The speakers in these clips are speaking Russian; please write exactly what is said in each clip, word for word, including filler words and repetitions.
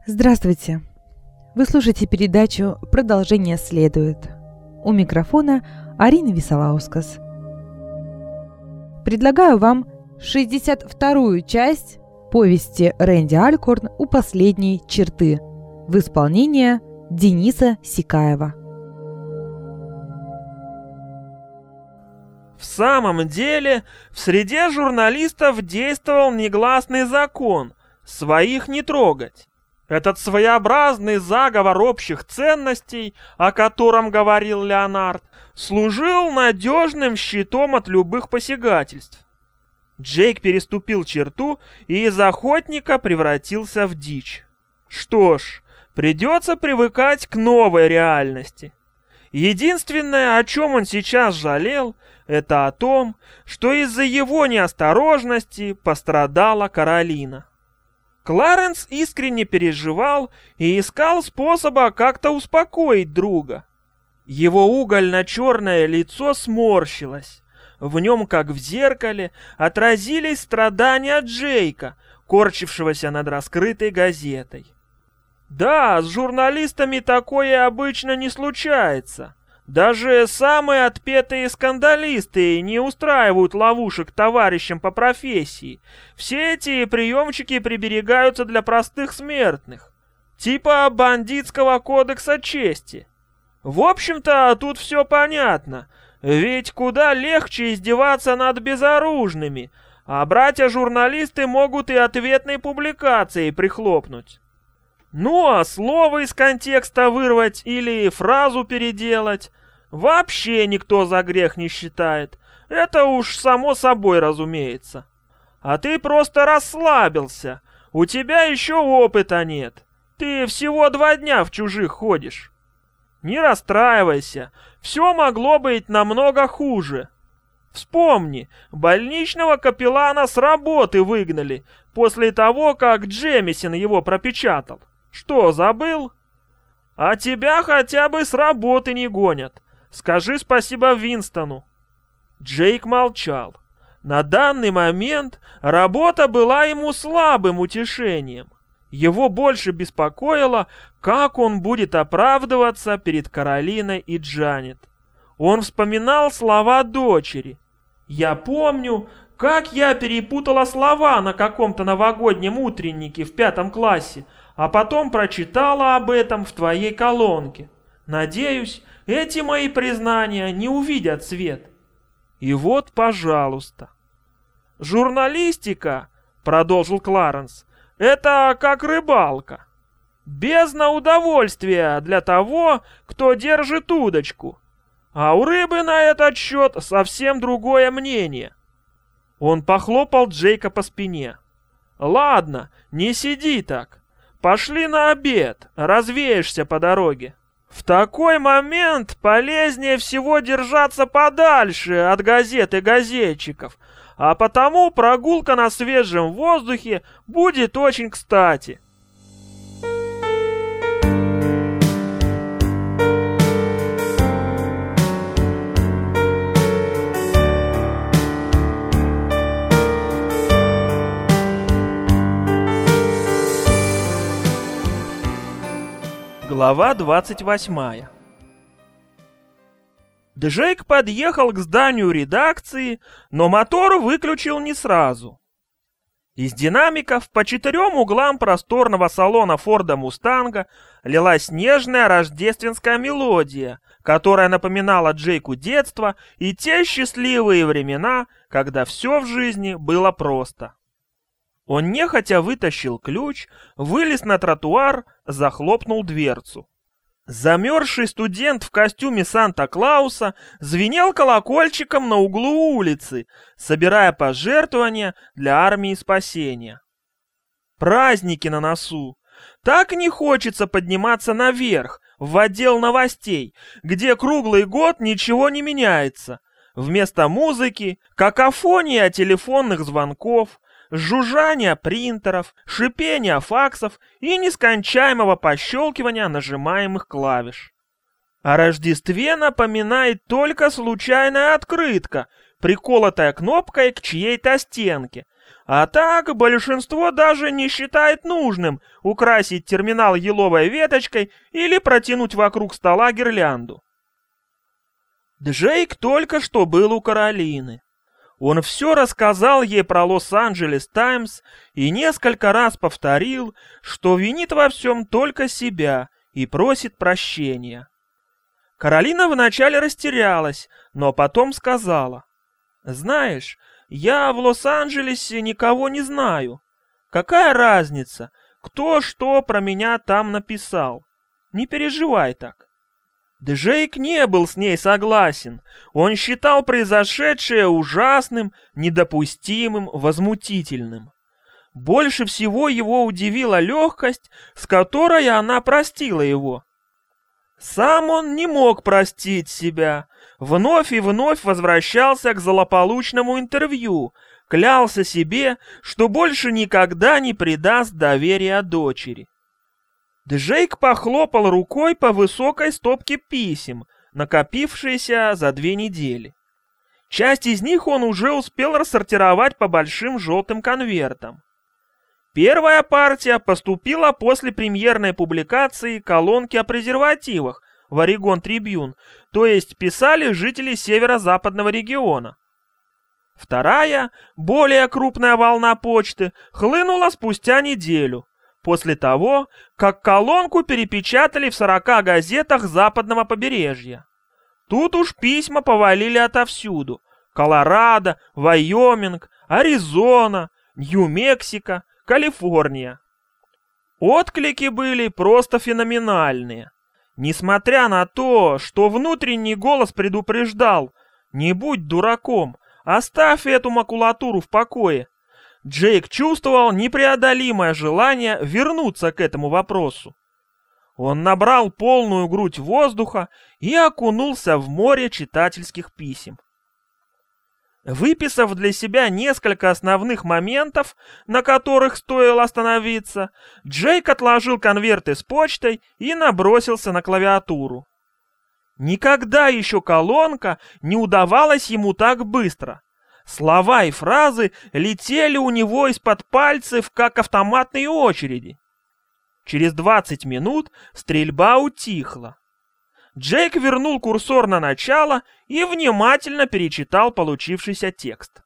Здравствуйте! Вы слушаете передачу «Продолжение следует». У микрофона Арина Висолаускас. Предлагаю вам шестьдесят вторую часть повести Рэнди Алькорн «У последней черты» в исполнении Дениса Сикаева. В самом деле, в среде журналистов действовал негласный закон – своих не трогать. Этот своеобразный заговор общих ценностей, о котором говорил Леонард, служил надежным щитом от любых посягательств. Джейк переступил черту и из охотника превратился в дичь. Что ж, придется привыкать к новой реальности. Единственное, о чем он сейчас жалел, это о том, что из-за его неосторожности пострадала Каролина. Кларенс искренне переживал и искал способа как-то успокоить друга. Его угольно-черное лицо сморщилось. В нем, как в зеркале, отразились страдания Джейка, корчившегося над раскрытой газетой. Да, с журналистами такое обычно не случается. Даже самые отпетые скандалисты не устраивают ловушек товарищам по профессии. Все эти приемчики приберегаются для простых смертных. Типа бандитского кодекса чести. В общем-то, тут все понятно. Ведь куда легче издеваться над безоружными, а братья-журналисты могут и ответной публикацией прихлопнуть. Ну а слово из контекста вырвать или фразу переделать вообще никто за грех не считает. Это уж само собой разумеется. А ты просто расслабился. У тебя еще опыта нет. Ты всего два дня в чужих ходишь. Не расстраивайся. Все могло быть намного хуже. Вспомни, больничного капеллана с работы выгнали после того, как Джемисон его пропечатал. Что, забыл? А тебя хотя бы с работы не гонят. Скажи спасибо Винстону. Джейк молчал. На данный момент работа была ему слабым утешением. Его больше беспокоило, как он будет оправдываться перед Каролиной и Джанет. Он вспоминал слова дочери. «Я помню, как я перепутала слова на каком-то новогоднем утреннике в пятом классе, а потом прочитала об этом в твоей колонке. Надеюсь, эти мои признания не увидят свет». И вот, пожалуйста. «Журналистика, — продолжил Кларенс, — это как рыбалка. Бездна удовольствия для того, кто держит удочку. А у рыбы на этот счет совсем другое мнение». Он похлопал Джейка по спине. «Ладно, не сиди так. Пошли на обед, развеешься по дороге. В такой момент полезнее всего держаться подальше от газет и газетчиков, а потому прогулка на свежем воздухе будет очень кстати». Глава двадцать восьмая. Джейк подъехал к зданию редакции, но мотор выключил не сразу. Из динамиков по четырем углам просторного салона Форда Мустанга лилась нежная рождественская мелодия, которая напоминала Джейку детство и те счастливые времена, когда все в жизни было просто. Он нехотя вытащил ключ, вылез на тротуар, захлопнул дверцу. Замерзший студент в костюме Санта-Клауса звенел колокольчиком на углу улицы, собирая пожертвования для армии спасения. Праздники на носу. Так не хочется подниматься наверх, в отдел новостей, где круглый год ничего не меняется. Вместо музыки — какофония телефонных звонков, жужжание принтеров, шипение факсов и нескончаемого пощелкивания нажимаемых клавиш. О Рождестве напоминает только случайная открытка, приколотая кнопкой к чьей-то стенке, А так, большинство даже не считает нужным украсить терминал еловой веточкой или протянуть вокруг стола гирлянду. Джейк только что был у Каролины. Он все рассказал ей про Лос-Анджелес Таймс и несколько раз повторил, что винит во всем только себя и просит прощения. Каролина вначале растерялась, но потом сказала: «Знаешь, я в Лос-Анджелесе никого не знаю. Какая разница, кто что про меня там написал? Не переживай так». Джейк не был с ней согласен. Он считал произошедшее ужасным, недопустимым, возмутительным. Больше всего его удивила легкость, с которой она простила его. Сам он не мог простить себя. Вновь и вновь возвращался к злополучному интервью, клялся себе, что больше никогда не предаст доверия дочери. Джейк похлопал рукой по высокой стопке писем, накопившейся за две недели. Часть из них он уже успел рассортировать по большим желтым конвертам. Первая партия поступила после премьерной публикации колонки о презервативах в Орегон Трибьюн, то есть писали жители северо-западного региона. Вторая, более крупная волна почты, хлынула спустя неделю, после того, как колонку перепечатали в сорока газетах западного побережья. Тут уж письма повалили отовсюду: Колорадо, Вайоминг, Аризона, Нью-Мексико, Калифорния. Отклики были просто феноменальные. Несмотря на то, что внутренний голос предупреждал: «Не будь дураком, оставь эту макулатуру в покое», Джейк чувствовал непреодолимое желание вернуться к этому вопросу. Он набрал полную грудь воздуха и окунулся в море читательских писем. Выписав для себя несколько основных моментов, на которых стоило остановиться, Джейк отложил конверты с почтой и набросился на клавиатуру. Никогда еще колонка не удавалась ему так быстро. Слова и фразы летели у него из-под пальцев, как автоматные очереди. Через двадцать минут стрельба утихла. Джейк вернул курсор на начало и внимательно перечитал получившийся текст.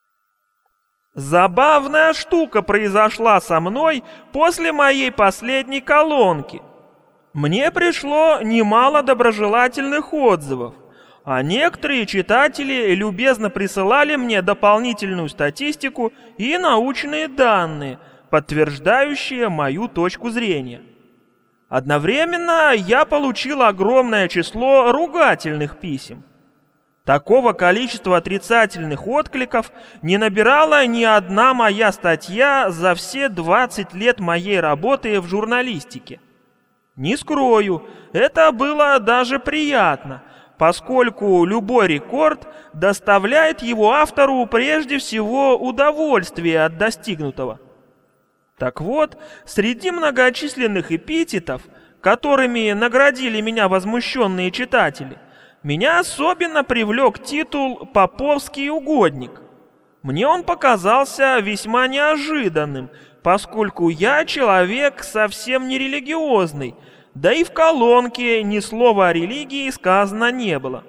«Забавная штука произошла со мной после моей последней колонки. Мне пришло немало доброжелательных отзывов, а некоторые читатели любезно присылали мне дополнительную статистику и научные данные, подтверждающие мою точку зрения. Одновременно я получил огромное число ругательных писем. Такого количества отрицательных откликов не набирала ни одна моя статья за все двадцать лет моей работы в журналистике. Не скрою, это было даже приятно, поскольку любой рекорд доставляет его автору прежде всего удовольствие от достигнутого. Так вот, среди многочисленных эпитетов, которыми наградили меня возмущенные читатели, меня особенно привлек титул «Поповский угодник». Мне он показался весьма неожиданным, поскольку я человек совсем не религиозный, да и в колонке ни слова о религии сказано не было.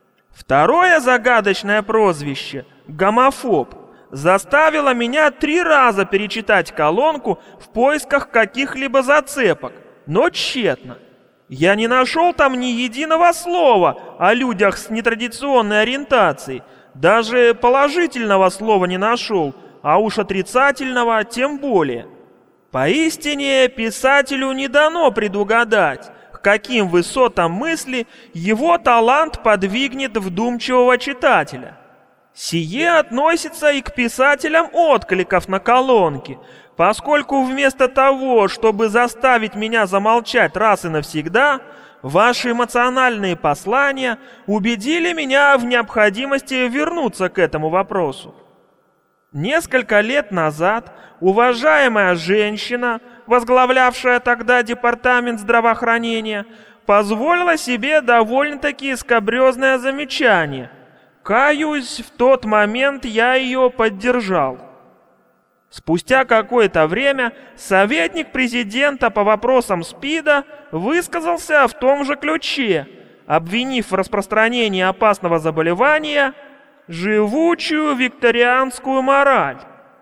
Второе загадочное прозвище «Гомофоб» заставило меня три раза перечитать колонку в поисках каких-либо зацепок, но тщетно. Я не нашел там ни единого слова о людях с нетрадиционной ориентацией, даже положительного слова не нашел, а уж отрицательного тем более. Поистине писателю не дано предугадать, к каким высотам мысли его талант подвигнет вдумчивого читателя. Сие относится и к писателям откликов на колонки, поскольку вместо того, чтобы заставить меня замолчать раз и навсегда, ваши эмоциональные послания убедили меня в необходимости вернуться к этому вопросу. Несколько лет назад уважаемая женщина, возглавлявшая тогда департамент здравоохранения, позволила себе довольно-таки скабрезное замечание. Каюсь, в тот момент я ее поддержал. Спустя какое-то время советник президента по вопросам СПИДа высказался в том же ключе, обвинив в распространении опасного заболевания живучую викторианскую мораль.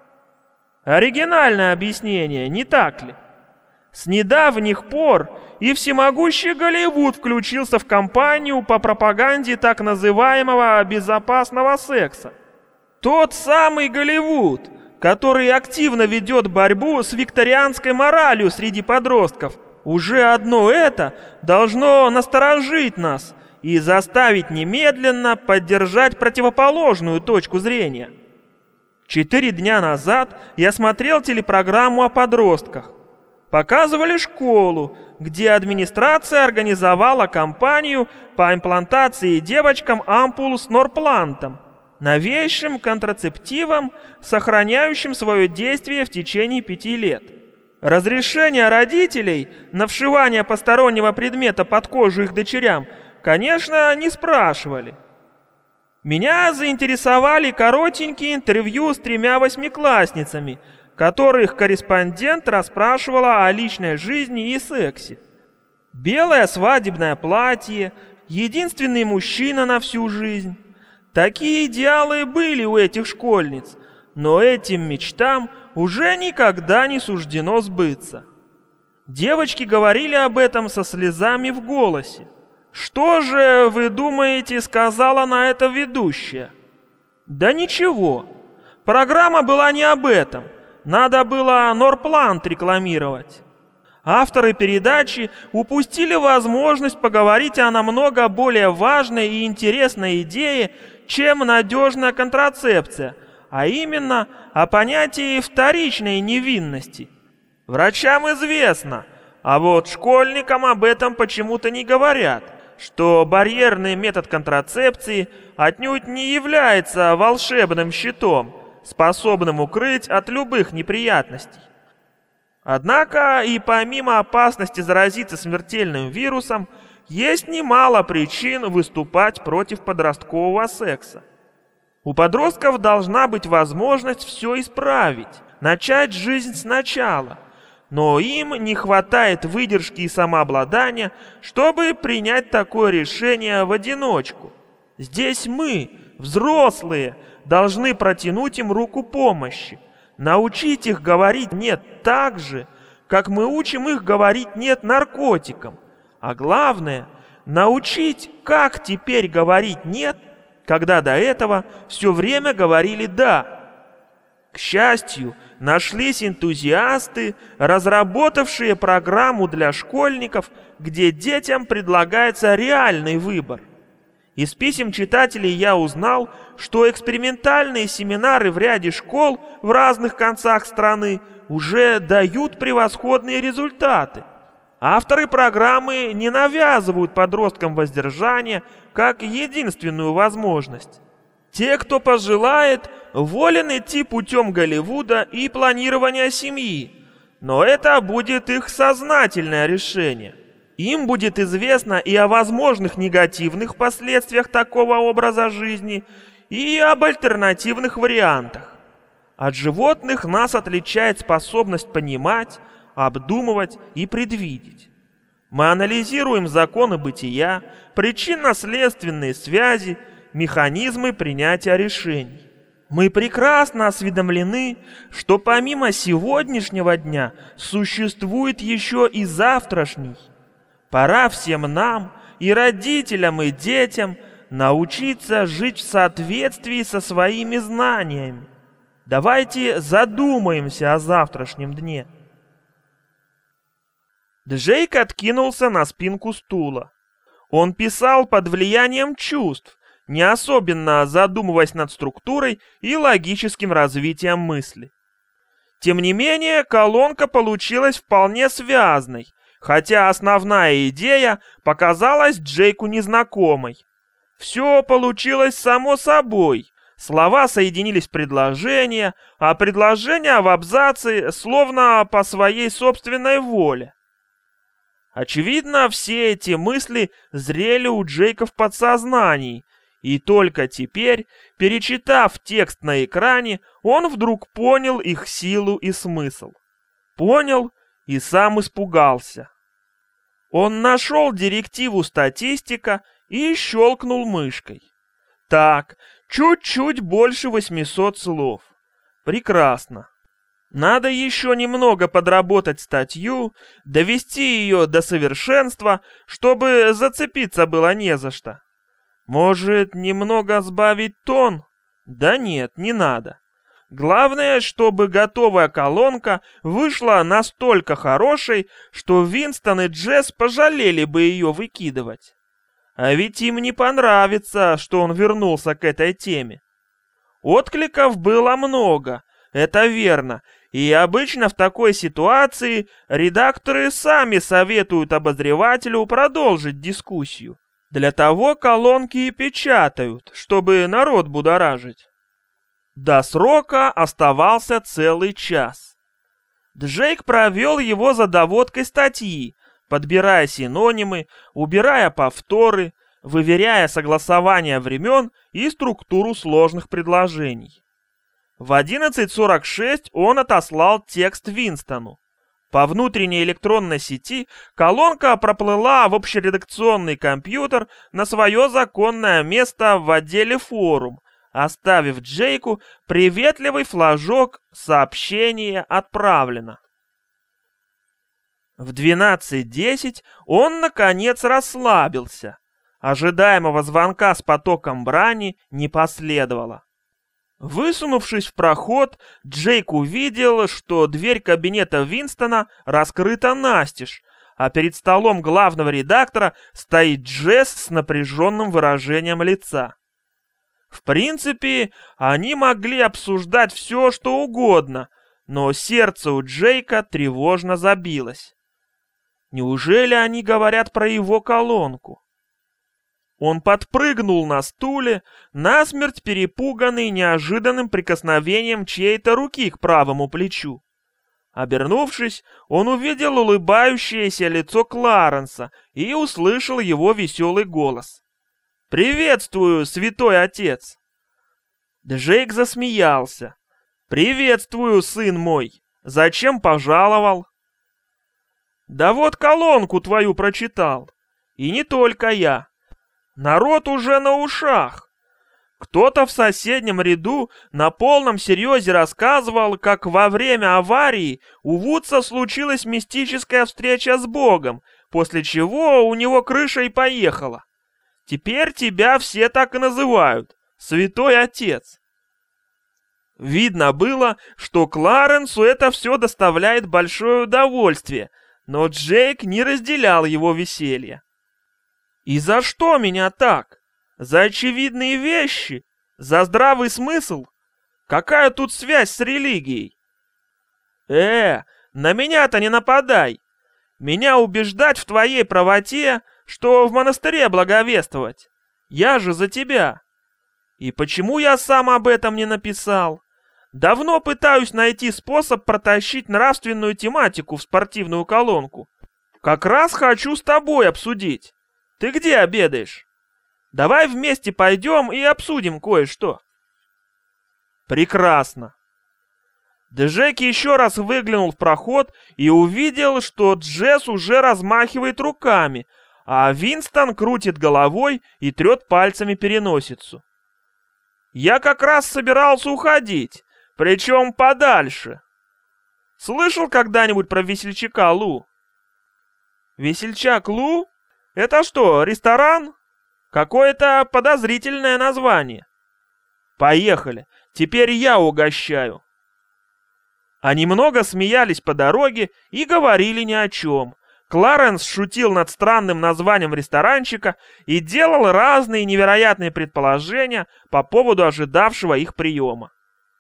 Оригинальное объяснение, не так ли? С недавних пор и всемогущий Голливуд включился в кампанию по пропаганде так называемого безопасного секса. Тот самый Голливуд, который активно ведет борьбу с викторианской моралью среди подростков. Уже одно это должно насторожить нас и заставить немедленно поддержать противоположную точку зрения. Четыре дня назад я смотрел телепрограмму о подростках. Показывали школу, где администрация организовала кампанию по имплантации девочкам ампул с норплантом, новейшим контрацептивом, сохраняющим свое действие в течение пяти лет. Разрешение родителей на вшивание постороннего предмета под кожу их дочерям, конечно, не спрашивали. Меня заинтересовали коротенькие интервью с тремя восьмиклассницами, которых корреспондент расспрашивала о личной жизни и сексе. Белое свадебное платье, единственный мужчина на всю жизнь. Такие идеалы были у этих школьниц, но этим мечтам уже никогда не суждено сбыться. Девочки говорили об этом со слезами в голосе. Что же, вы думаете, сказала на это ведущая? Да ничего. Программа была не об этом. Надо было норплант рекламировать. Авторы передачи упустили возможность поговорить о намного более важной и интересной идее, чем надежная контрацепция, а именно о понятии вторичной невинности. Врачам известно, а вот школьникам об этом почему-то не говорят, что барьерный метод контрацепции отнюдь не является волшебным щитом, способным укрыть от любых неприятностей. Однако и помимо опасности заразиться смертельным вирусом, есть немало причин выступать против подросткового секса. У подростков должна быть возможность все исправить, начать жизнь сначала, но им не хватает выдержки и самообладания, чтобы принять такое решение в одиночку. Здесь мы, взрослые, должны протянуть им руку помощи, научить их говорить «нет» так же, как мы учим их говорить «нет» наркотикам. А главное, научить, как теперь говорить «нет», когда до этого все время говорили «да». К счастью, нашлись энтузиасты, разработавшие программу для школьников, где детям предлагается реальный выбор. Из писем читателей я узнал, что экспериментальные семинары в ряде школ в разных концах страны уже дают превосходные результаты. Авторы программы не навязывают подросткам воздержание как единственную возможность. Те, кто пожелает, волен идти путем Голливуда и планирования семьи, но это будет их сознательное решение. Им будет известно и о возможных негативных последствиях такого образа жизни, и об альтернативных вариантах. От животных нас отличает способность понимать, обдумывать и предвидеть. Мы анализируем законы бытия, причинно-следственные связи, механизмы принятия решений. Мы прекрасно осведомлены, что помимо сегодняшнего дня существует еще и завтрашний. Пора всем нам, и родителям, и детям, научиться жить в соответствии со своими знаниями. Давайте задумаемся о завтрашнем дне. Джейк откинулся на спинку стула. Он писал под влиянием чувств, не особенно задумываясь над структурой и логическим развитием мысли. Тем не менее, колонка получилась вполне связной, хотя основная идея показалась Джейку незнакомой. Все получилось само собой. Слова соединились в предложения, а предложения в абзацы словно по своей собственной воле. Очевидно, все эти мысли зрели у Джейка в подсознании, И только теперь, перечитав текст на экране, он вдруг понял их силу и смысл. Понял и сам испугался. Он нашел директиву статистика и щелкнул мышкой. Так, чуть-чуть больше восьмисот слов. Прекрасно. Надо еще немного подработать статью, довести ее до совершенства, чтобы зацепиться было не за что. Может, немного сбавить тон? Да нет, не надо. Главное, чтобы готовая колонка вышла настолько хорошей, что Винстон и Джесс пожалели бы ее выкидывать. А ведь им не понравится, что он вернулся к этой теме. Откликов было много, это верно, и обычно в такой ситуации редакторы сами советуют обозревателю продолжить дискуссию. Для того колонки и печатают, чтобы народ будоражить. До срока оставался целый час. Джейк провел его за доводкой статьи, подбирая синонимы, убирая повторы, выверяя согласование времен и структуру сложных предложений. В одиннадцать сорок шесть он отослал текст Винстону. По внутренней электронной сети колонка проплыла в общередакционный компьютер на свое законное место в отделе «Форум», оставив Джейку приветливый флажок «Сообщение отправлено». В двенадцать десять он, наконец, расслабился. Ожидаемого звонка с потоком брани не последовало. Высунувшись в проход, Джейк увидел, что дверь кабинета Винстона раскрыта настежь, а перед столом главного редактора стоит Джесс с напряженным выражением лица. В принципе, они могли обсуждать все, что угодно, но сердце у Джейка тревожно забилось. Неужели они говорят про его колонку? Он подпрыгнул на стуле, насмерть перепуганный неожиданным прикосновением чьей-то руки к правому плечу. Обернувшись, он увидел улыбающееся лицо Кларенса и услышал его веселый голос. «Приветствую, святой отец!» Джейк засмеялся. «Приветствую, сын мой! Зачем пожаловал?» «Да вот колонку твою прочитал. И не только я. Народ уже на ушах. Кто-то в соседнем ряду на полном серьезе рассказывал, как во время аварии у Вудса случилась мистическая встреча с Богом, после чего у него крыша и поехала. Теперь тебя все так и называют — Святой Отец». Видно было, что Кларенсу это все доставляет большое удовольствие, но Джейк не разделял его веселье. «И за что меня так? За очевидные вещи? За здравый смысл? Какая тут связь с религией?» «Э, на меня-то не нападай! Меня убеждать в твоей правоте, что в монастыре благовествовать. Я же за тебя. И почему я сам об этом не написал? Давно пытаюсь найти способ протащить нравственную тематику в спортивную колонку. Как раз хочу с тобой обсудить. Ты где обедаешь? Давай вместе пойдем и обсудим кое-что». Прекрасно. Джейк еще раз выглянул в проход и увидел, что Джесс уже размахивает руками, а Винстон крутит головой и трет пальцами переносицу. «Я как раз собирался уходить, причем подальше. Слышал когда-нибудь про весельчака Лу?» «Весельчак Лу? Это что, ресторан? Какое-то подозрительное название. Поехали, теперь я угощаю». Они много смеялись по дороге и говорили ни о чем. Кларенс шутил над странным названием ресторанчика и делал разные невероятные предположения по поводу ожидавшего их приема.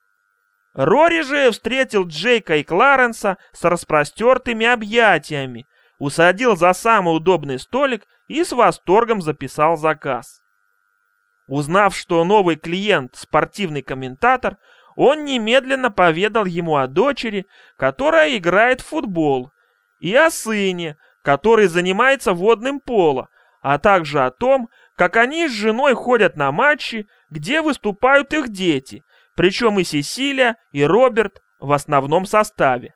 Рори же встретил Джейка и Кларенса с распростертыми объятиями, усадил за самый удобный столик и с восторгом записал заказ. Узнав, что новый клиент — спортивный комментатор, он немедленно поведал ему о дочери, которая играет в футбол, и о сыне, который занимается водным поло, а также о том, как они с женой ходят на матчи, где выступают их дети, причем и Сесилия, и Роберт в основном составе.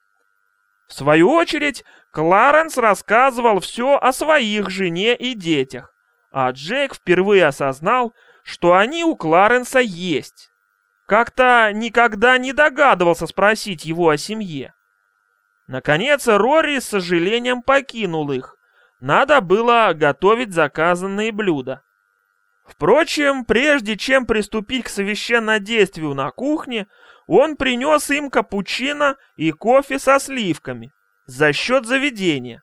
В свою очередь, Кларенс рассказывал все о своих жене и детях, а Джейк впервые осознал, что они у Кларенса есть. Как-то никогда не догадывался спросить его о семье. Наконец, Рори с сожалением покинул их. Надо было готовить заказанные блюда. Впрочем, прежде чем приступить к священнодействию на кухне, он принес им капучино и кофе со сливками за счет заведения.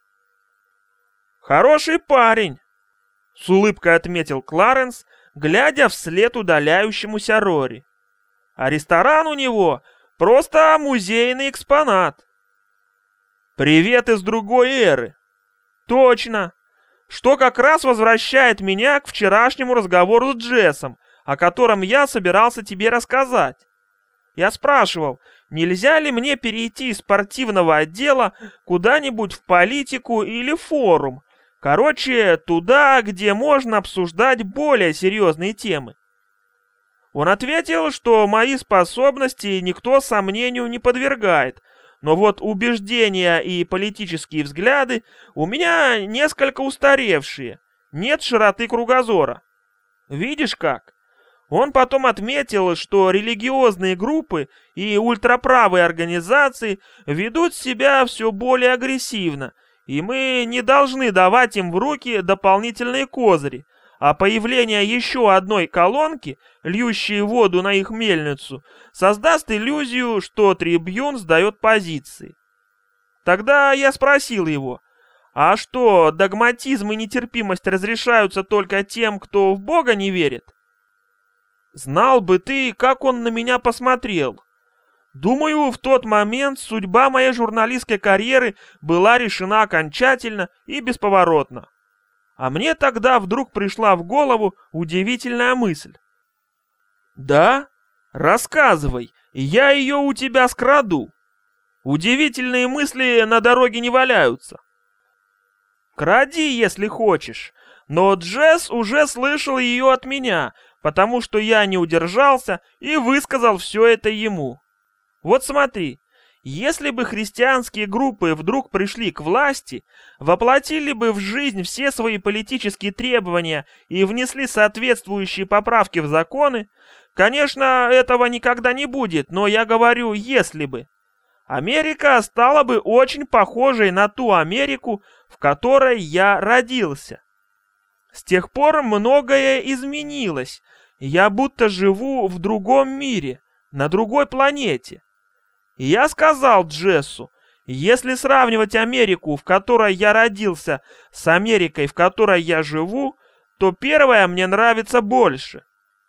«Хороший парень», — с улыбкой отметил Кларенс, глядя вслед удаляющемуся Рори. «А ресторан у него просто музейный экспонат». «Привет из другой эры». «Точно. Что как раз возвращает меня к вчерашнему разговору с Джессом, о котором я собирался тебе рассказать. Я спрашивал, нельзя ли мне перейти из спортивного отдела куда-нибудь в политику или форум, короче, туда, где можно обсуждать более серьезные темы. Он ответил, что мои способности никто сомнению не подвергает, но вот убеждения и политические взгляды у меня несколько устаревшие, нет широты кругозора. Видишь как? Он потом отметил, что религиозные группы и ультраправые организации ведут себя все более агрессивно, и мы не должны давать им в руки дополнительные козыри, а появление еще одной колонки, льющей воду на их мельницу, создаст иллюзию, что Трибьюн сдает позиции. Тогда я спросил его, а что, догматизм и нетерпимость разрешаются только тем, кто в Бога не верит? Знал бы ты, как он на меня посмотрел. Думаю, в тот момент судьба моей журналистской карьеры была решена окончательно и бесповоротно. А мне тогда вдруг пришла в голову удивительная мысль. Да? Рассказывай, я ее у тебя скраду. Удивительные мысли на дороге не валяются. Кради, если хочешь, но Джесс уже слышал ее от меня, потому что я не удержался и высказал все это ему. Вот смотри. Если бы христианские группы вдруг пришли к власти, воплотили бы в жизнь все свои политические требования и внесли соответствующие поправки в законы, конечно, этого никогда не будет, но я говорю, если бы. Америка стала бы очень похожей на ту Америку, в которой я родился. С тех пор многое изменилось, я будто живу в другом мире, на другой планете. И я сказал Джессу, если сравнивать Америку, в которой я родился, с Америкой, в которой я живу, то первая мне нравится больше.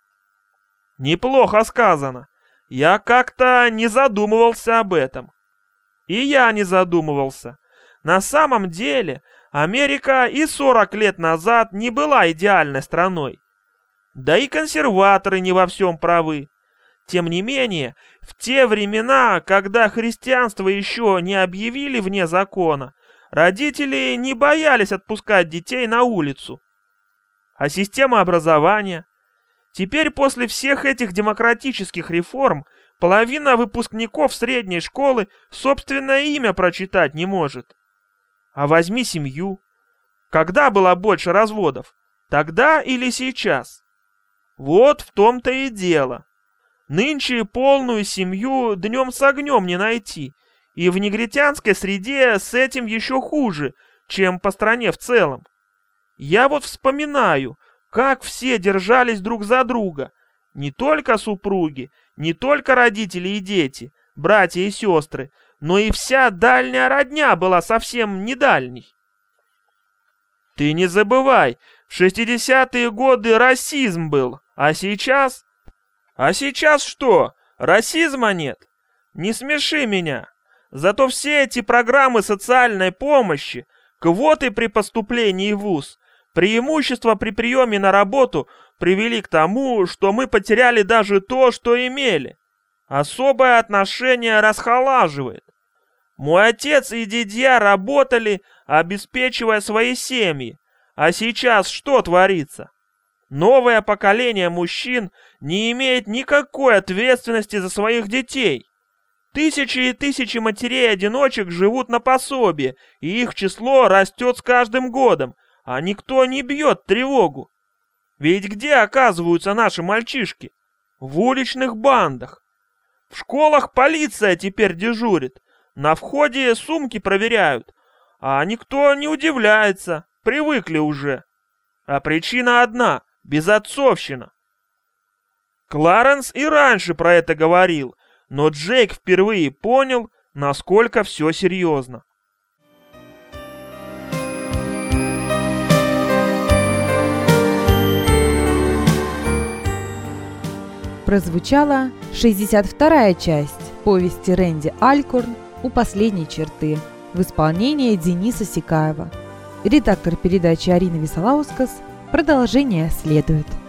Неплохо сказано. Я как-то не задумывался об этом. И я не задумывался. На самом деле, Америка и сорок лет назад не была идеальной страной. Да и консерваторы не во всем правы. Тем не менее, в те времена, когда христианство еще не объявили вне закона, родители не боялись отпускать детей на улицу. А система образования? Теперь после всех этих демократических реформ половина выпускников средней школы собственное имя прочитать не может. А возьми семью. Когда было больше разводов? Тогда или сейчас? Вот в том-то и дело. Нынче полную семью днем с огнем не найти, и в негритянской среде с этим еще хуже, чем по стране в целом. Я вот вспоминаю, как все держались друг за друга, не только супруги, не только родители и дети, братья и сестры, но и вся дальняя родня была совсем не дальней. Ты не забывай, в шестидесятые годы расизм был, а сейчас... А сейчас что? Расизма нет? Не смеши меня. Зато все эти программы социальной помощи, квоты при поступлении в вуз, преимущества при приеме на работу привели к тому, что мы потеряли даже то, что имели. Особое отношение расхолаживает. Мой отец и дядя работали, обеспечивая свои семьи. А сейчас что творится? Новое поколение мужчин не имеет никакой ответственности за своих детей. Тысячи и тысячи матерей-одиночек живут на пособие, и их число растет с каждым годом, а никто не бьет тревогу. Ведь где оказываются наши мальчишки? В уличных бандах. В школах полиция теперь дежурит, на входе сумки проверяют, а никто не удивляется, привыкли уже. А причина одна — безотцовщина. Кларенс и раньше про это говорил, но Джейк впервые понял, насколько все серьезно. Прозвучала шестьдесят вторая часть повести Рэнди Алькорн «У последней черты» в исполнении Дениса Сикаева. Редактор передачи Арина Висолаускас. Продолжение следует.